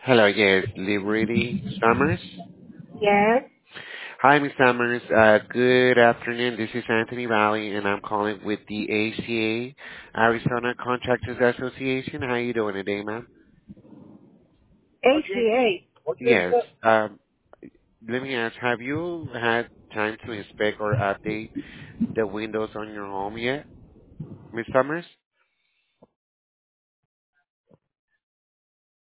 Hello, yes, Liberty Summers. Yes. Hi, Ms. Summers. Good afternoon. This is Anthony Valley, and I'm calling with the ACA, Arizona Contractors Association. How are you doing today, ma'am? ACA. Yes. Let me ask, have you had time to inspect or update the windows on your home yet, Ms. Summers?